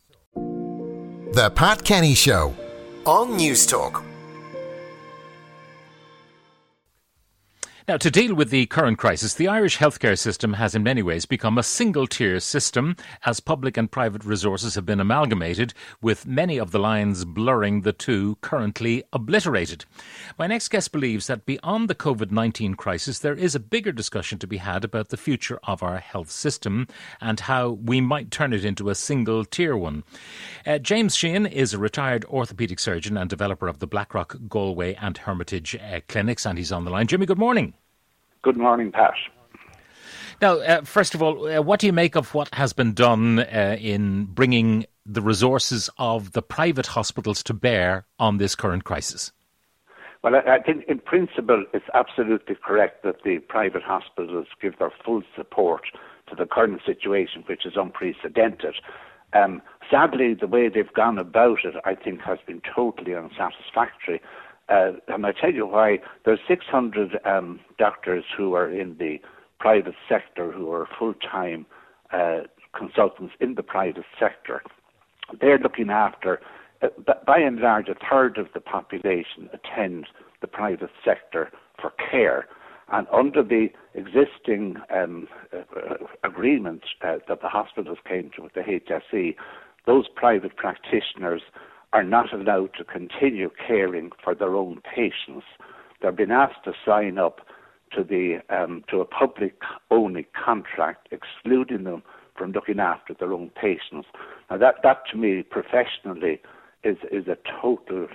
The Pat Kenny Show on News Talk. Now, to deal with the current crisis, the Irish healthcare system has in many ways become a single-tier system as public and private resources have been amalgamated, with many of the lines blurring the two currently obliterated. My next guest believes that beyond the COVID-19 crisis, there is a bigger discussion to be had about the future of our health system and how we might turn it into a single-tier one. James Sheehan is a retired orthopaedic surgeon and developer of the Blackrock, Galway and Hermitage clinics, and he's on the line. Jimmy, good morning. Good morning, Pat. Now, first of all, what do you make of what has been done in bringing the resources of the private hospitals to bear on this current crisis? Well, I think in principle it's absolutely correct that the private hospitals give their full support to the current situation, which is unprecedented. Sadly, the way they've gone about it, I think, has been totally unsatisfactory. And I tell you why. There's 600 doctors who are in the private sector who are full-time consultants in the private sector. They're looking after, by and large, a third of the population attend the private sector for care. And under the existing agreement that the hospitals came to with the HSE, those private practitioners are not allowed to continue caring for their own patients. They're being asked to sign up to a public-only contract, excluding them from looking after their own patients. Now, that to me, professionally, is a total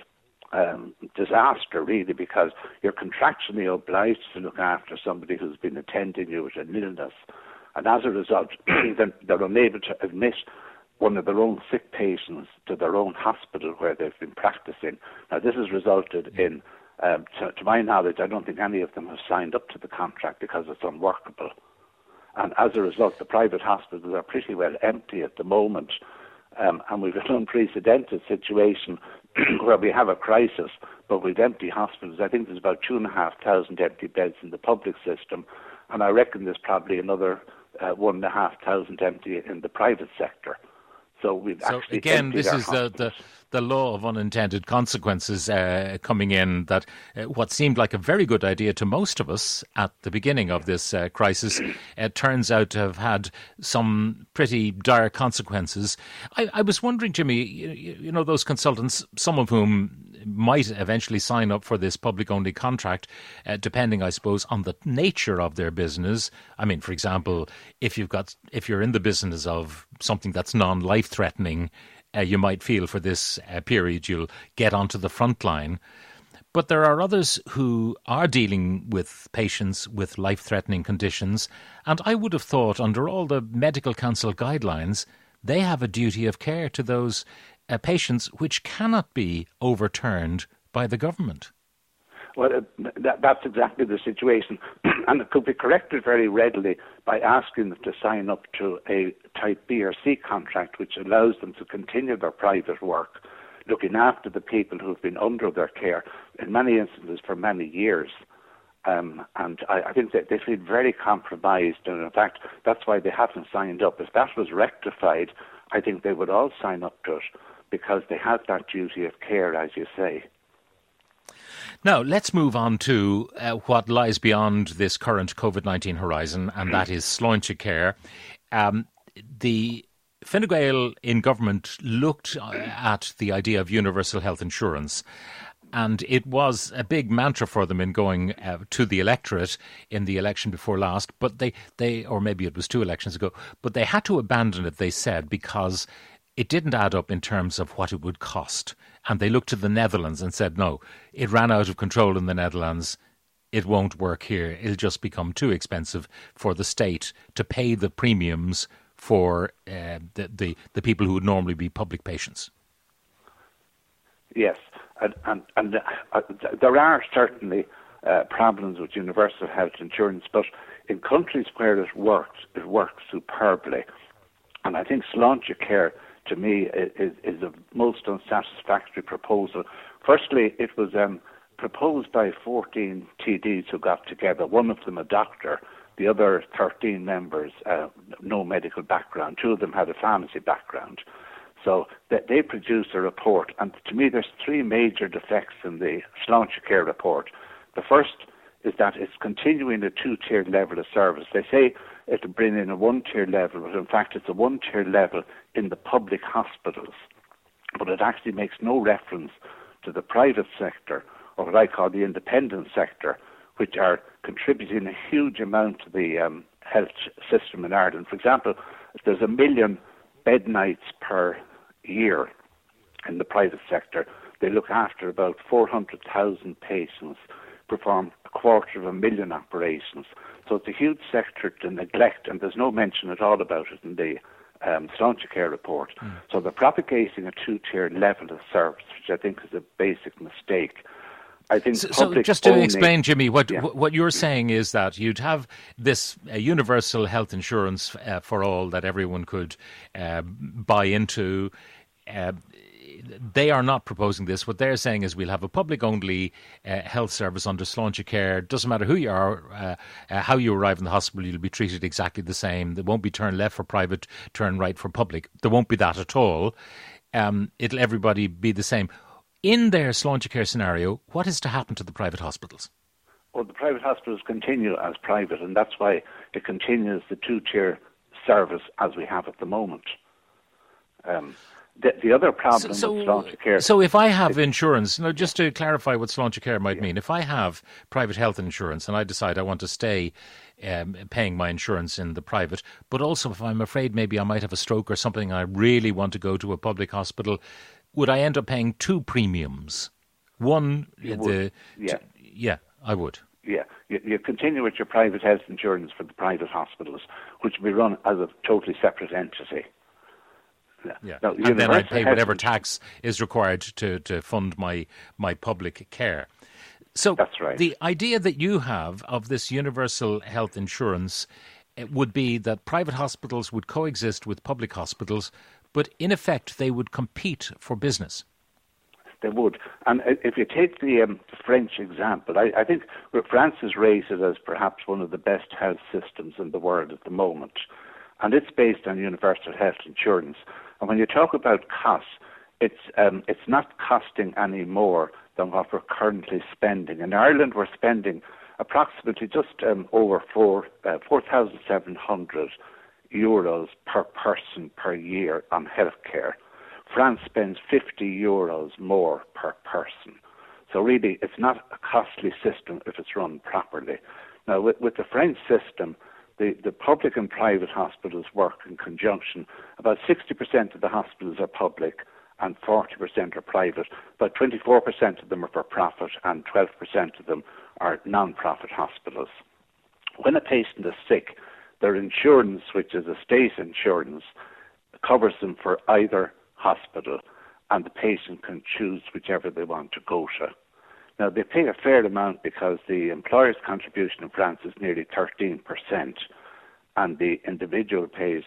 disaster, really, because you're contractually obliged to look after somebody who's been attending you with an illness, and as a result, they're unable to admit one of their own sick patients to their own hospital where they've been practicing. Now, this has resulted in, to my knowledge, I don't think any of them have signed up to the contract because it's unworkable. And as a result, the private hospitals are pretty well empty at the moment. And we've an unprecedented situation where we have a crisis, but with empty hospitals. I think there's about 2,500 empty beds in the public system, and I reckon there's probably another 1,500 empty in the private sector. So again, this is the law of unintended consequences coming in, that what seemed like a very good idea to most of us at the beginning of this crisis turns out to have had some pretty dire consequences. I was wondering, Jimmy, you know, those consultants, some of whom might eventually sign up for this public-only contract, depending, I suppose, on the nature of their business. I mean, for example, if you're in the business of something that's non-life-threatening, you might feel for this period you'll get onto the front line. But there are others who are dealing with patients with life-threatening conditions, and I would have thought under all the medical council guidelines, they have a duty of care to those patients which cannot be overturned by the government. Well, that's exactly the situation. And it could be corrected very readily by asking them to sign up to a type B or C contract, which allows them to continue their private work, looking after the people who've been under their care, in many instances for many years. And I think that they feel very compromised, and in fact, that's why they haven't signed up. If that was rectified, I think they would all sign up to it, because they have that duty of care, as you say. Now, let's move on to what lies beyond this current COVID-19 horizon, and that is Sláinte Care. The Fine Gael in government looked at the idea of universal health insurance, and it was a big mantra for them in going to the electorate in the election before last, but they or maybe it was 2 elections ago, but they had to abandon it, they said, because it didn't add up in terms of what it would cost. And they looked to the Netherlands and said, no, it ran out of control in the Netherlands. It won't work here. It'll just become too expensive for the state to pay the premiums for the people who would normally be public patients. Yes, and there are certainly problems with universal health insurance, but in countries where it works superbly. And I think Sláinte Care, to me, is a most unsatisfactory proposal. Firstly, it was proposed by 14 TDs who got together, one of them a doctor, the other 13 members no medical background. 2 of them had a pharmacy background. So they produce a report, and to me there's three major defects in the Sláintecare report. The first is that it's continuing a two-tier level of service. They say it'll bring in a one-tier level, but in fact it's a one-tier level in the public hospitals. But it actually makes no reference to the private sector, or what I call the independent sector, which are contributing a huge amount to the health system in Ireland. For example, there's 1 million bed nights per year in the private sector. They look after about 400,000 patients, perform 250,000 operations. So it's a huge sector to neglect, and there's no mention at all about it in the Sláintecare report. So they're propagating a two-tier level of service, which I think is a basic mistake. I think so just to explain, Jimmy, what you're saying is that you'd have this universal health insurance for all that everyone could buy into. They are not proposing this. What they're saying is we'll have a public-only health service under Sláintecare. Doesn't matter who you are, how you arrive in the hospital, you'll be treated exactly the same. There won't be turn left for private, turn right for public. There won't be that at all. It'll everybody be the same. In their Sláintecare scenario, what is to happen to the private hospitals? Well, the private hospitals continue as private, and that's why it continues the two-tier service as we have at the moment. The other problem with Sláintecare... So if I have insurance, just to clarify what Sláintecare might mean, if I have private health insurance and I decide I want to stay paying my insurance in the private, but also if I'm afraid maybe I might have a stroke or something, I really want to go to a public hospital, would I end up paying two premiums? One, I would. Yeah, you continue with your private health insurance for the private hospitals, which will be run as a totally separate entity. Yeah. Now, and then I pay whatever tax is required to fund my public care. So that's right. The idea that you have of this universal health insurance would be that private hospitals would coexist with public hospitals, but in effect they would compete for business. They would. And if you take the French example, I think France is rated as perhaps one of the best health systems in the world at the moment. And it's based on universal health insurance. And when you talk about costs, it's not costing any more than what we're currently spending. In Ireland, we're spending approximately just over 4,700 euros per person per year on healthcare. France spends 50 euros more per person. So really, it's not a costly system if it's run properly. Now, with the French system, the public and private hospitals work in conjunction. About 60% of the hospitals are public and 40% are private. About 24% of them are for profit and 12% of them are non-profit hospitals. When a patient is sick, their insurance, which is a state insurance, covers them for either hospital, and the patient can choose whichever they want to go to. Now, they pay a fair amount because the employer's contribution in France is nearly 13%, and the individual pays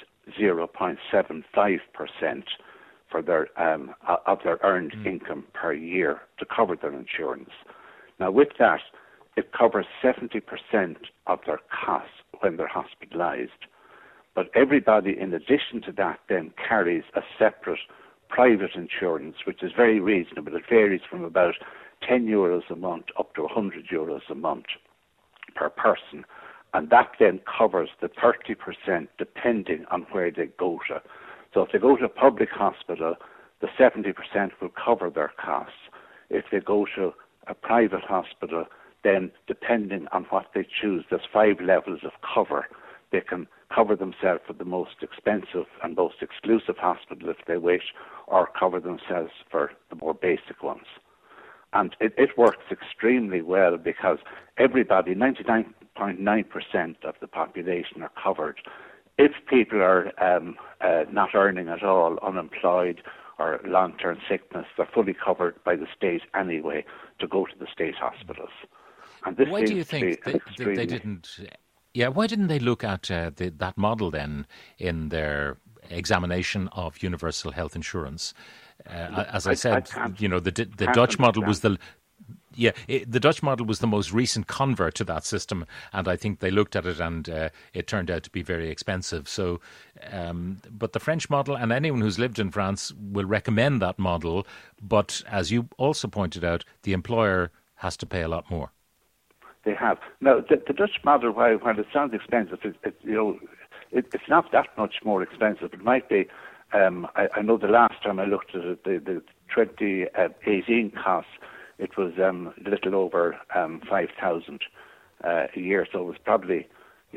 0.75% for their of their earned income per year to cover their insurance. Now, with that, it covers 70% of their costs when they're hospitalised. But everybody, in addition to that, then carries a separate private insurance, which is very reasonable. It varies from about 10 euros a month up to 100 euros a month per person. And that then covers the 30% depending on where they go to. So if they go to a public hospital, the 70% will cover their costs. If they go to a private hospital, then depending on what they choose, there's 5 levels of cover. They can cover themselves for the most expensive and most exclusive hospital if they wish, or cover themselves for the more basic ones. And it works extremely well because everybody, 99.9% of the population are covered. If people are not earning at all, unemployed, or long-term sickness, they're fully covered by the state anyway to go to the state hospitals. And this why do you think they didn't? Yeah, why didn't they look at that model then in their examination of universal health insurance? As I said, the Dutch model was the Yeah, the Dutch model was the most recent convert to that system, and I think they looked at it and it turned out to be very expensive. So, but the French model, and anyone who's lived in France will recommend that model, but as you also pointed out, the employer has to pay a lot more. They have. Now, the Dutch model, while it sounds expensive, it's not that much more expensive. It might be, I know the last time I looked at it, the 2018 costs, it was a little over 5,000 a year, so it was probably,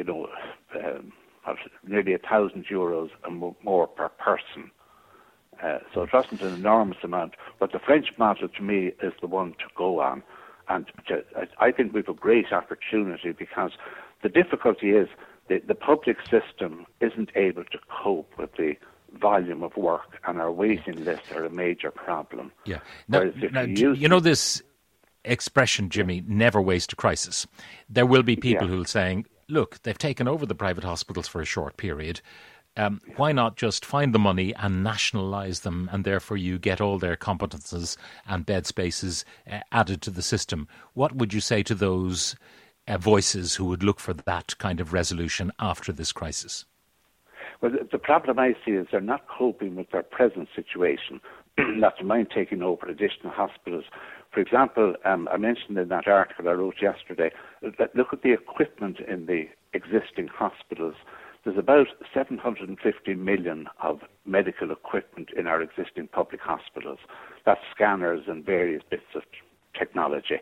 nearly €1,000 and more per person. So it wasn't an enormous amount, but the French model to me is the one to go on. And I think we have a great opportunity because the difficulty is the public system isn't able to cope with the volume of work, and our waiting lists are a major problem. Yeah. Now, this expression, Jimmy, never waste a crisis. There will be people who will saying, look, they've taken over the private hospitals for a short period. Why not just find the money and nationalise them, and therefore you get all their competences and bed spaces added to the system? What would you say to those voices who would look for that kind of resolution after this crisis? Well, the problem I see is they're not coping with their present situation, not to mind taking over additional hospitals. For example, I mentioned in that article I wrote yesterday, that look at the equipment in the existing hospitals. There's about 750 million of medical equipment in our existing public hospitals. That's scanners and various bits of technology.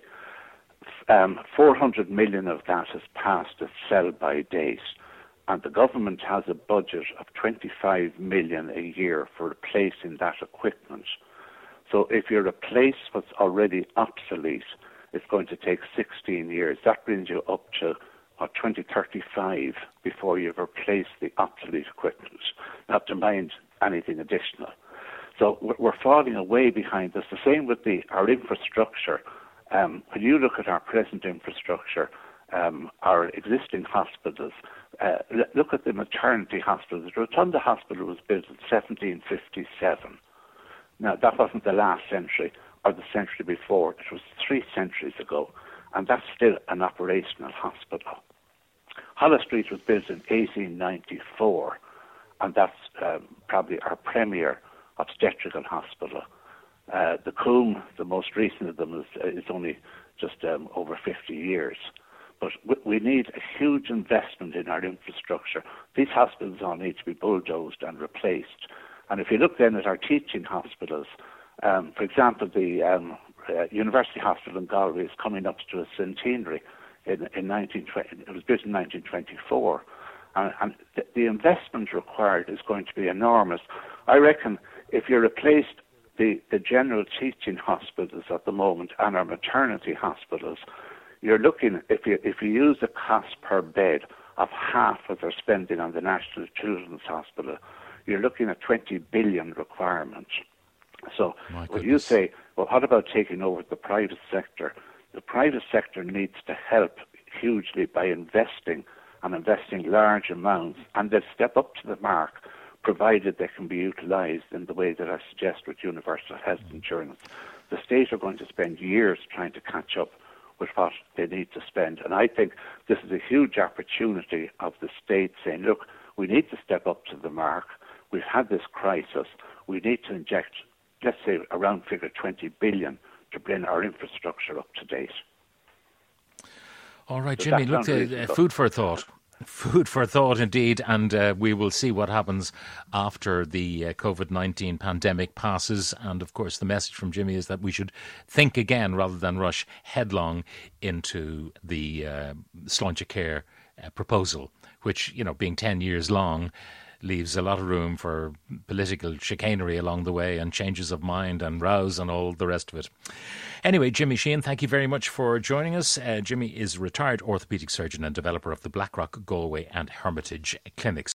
400 million of that has passed a sell-by date, and the government has a budget of 25 million a year for replacing that equipment. So if you replace what's already obsolete, it's going to take 16 years. That brings you up to 2035 before you've replaced the obsolete equipment, not to mind anything additional. So we're falling away behind this. The same with our infrastructure. When you look at our present infrastructure, our existing hospitals, look at the maternity hospitals. The Rotunda Hospital was built in 1757. Now, that wasn't the last century or the century before. It was 3 centuries ago, and that's still an operational hospital. Holles Street was built in 1894, and that's probably our premier obstetrical hospital. The Coombe, the most recent of them, is only just over 50 years. But we need a huge investment in our infrastructure. These hospitals all need to be bulldozed and replaced. And if you look then at our teaching hospitals, for example, the University Hospital in Galway is coming up to a centenary in 1920. It was built in 1924. And the investment required is going to be enormous. I reckon if you replaced the general teaching hospitals at the moment and our maternity hospitals, you're looking, if you use the cost per bed of half what they're spending on the National Children's Hospital, you're looking at 20 billion requirements. So when you say, well, what about taking over the private sector? The private sector needs to help hugely by investing large amounts, and they'll step up to the mark, provided they can be utilised in the way that I suggest with universal health insurance. The state are going to spend years trying to catch up with what they need to spend. And I think this is a huge opportunity of the state saying, look, we need to step up to the mark. We've had this crisis. We need to inject, let's say, around figure 20 billion to bring our infrastructure up to date. All right, Jimmy, look, food for thought. Food for thought indeed, and we will see what happens after the COVID-19 pandemic passes. And of course, the message from Jimmy is that we should think again rather than rush headlong into the Sláinte Care proposal, which, being 10 years long, leaves a lot of room for political chicanery along the way and changes of mind and rows and all the rest of it. Anyway, Jimmy Sheehan, thank you very much for joining us. Jimmy is a retired orthopaedic surgeon and developer of the Blackrock, Galway and Hermitage clinics.